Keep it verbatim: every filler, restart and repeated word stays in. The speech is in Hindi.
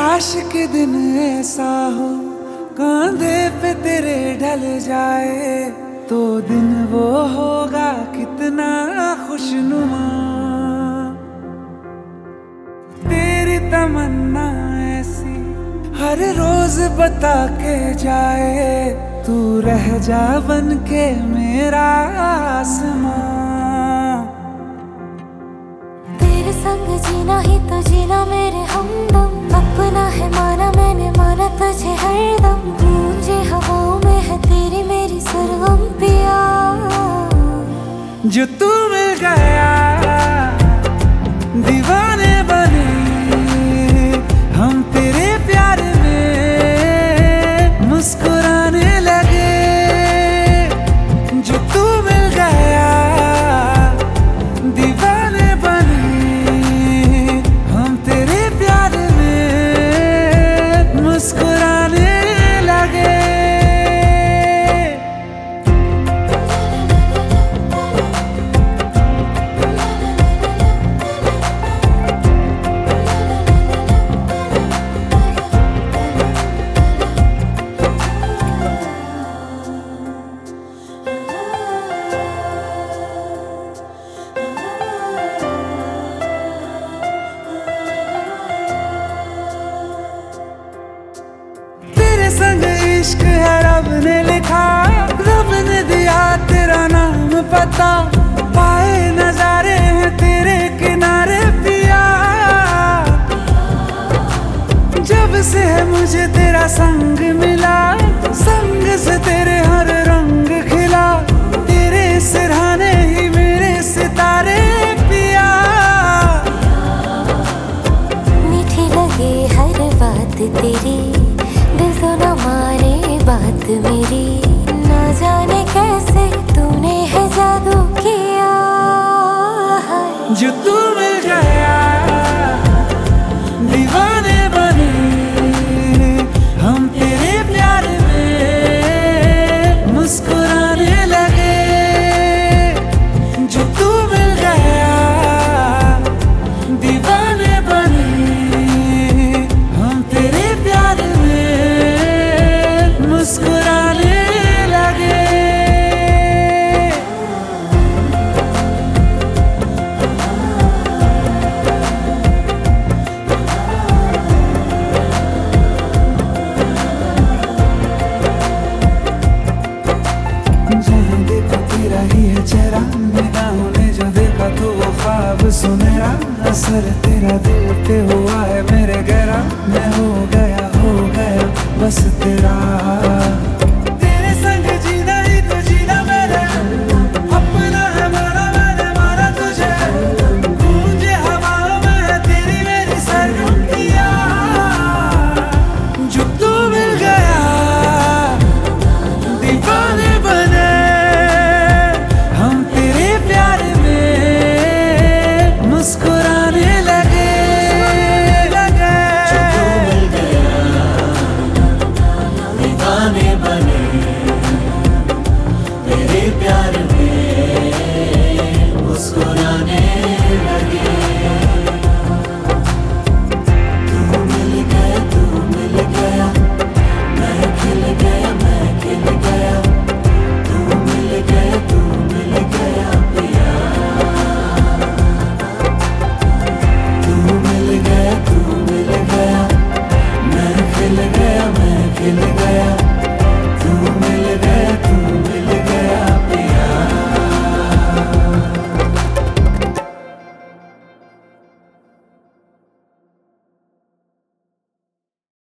काश के दिन ऐसा हो कांधे पे तेरे ढल जाए, तो दिन वो होगा कितना खुशनुमा। तेरी तमन्ना ऐसी हर रोज बता के जाए, तू रह जा बन के मेरा आसमां। तेरे संग जीना ही तो जीना मेरे हमदम, अपना है माना मैंने माना तुझे हरदम। गूंजे हवाओं में है तेरी मेरी सरगम पिया, जो तू मिल गया दीवाने बने हम तेरे प्यार में मुस्कुराने लगे। जो तू मिल गया दीवाने बने हम तेरे प्यार में मुस्कुराने लगे। संग इश्क है रब ने लिखा, रब ने दिया तेरा नाम पता। पाए नजारे हैं तेरे किनारे पिया, जब से है मुझे तेरा संग मिला, संग से तेरे हर रंग खिला। तेरे सिरहाने ही मेरे सितारे पिया, मीठी लगे हर बात तेरी, दिल तो न माने बात मेरी। ना जाने कैसे तूने है जादू किया, जो तू मिल गया दीवाने बने हम तेरे प्यार में मुस्कुराने लगे। जो तू मिल गया दीवाने बने हम तेरे प्यार में मुस्कुराने लगे। जहाँ देखो तेरा ही है चेहरा, निगाहों ने जो देखा तो वो ख्वाब सुनहरा। असर तेरा दिल